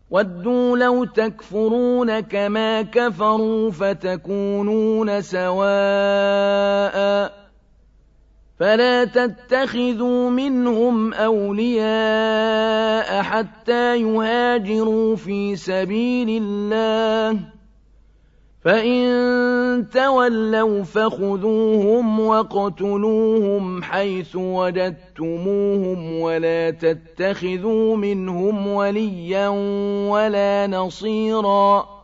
وَدُّوا لَوْ تَكْفُرُونَ كَمَا كَفَرُوا فَتَكُونُونَ سَوَاءً فَلَا تَتَّخِذُوا مِنْهُمْ أَوْلِيَاءَ حَتَّىٰ يُهَاجِرُوا فِي سَبِيلِ اللَّهِ ۚ فَإِن تَوَلَّوْا فَخُذُوهُمْ وَاقْتُلُوهُمْ حَيْثُ وَجَدتُّمُوهُمْ وَلَا تَتَّخِذُوا مِنْهُمْ وَلِيًّا وَلَا نَصِيرًا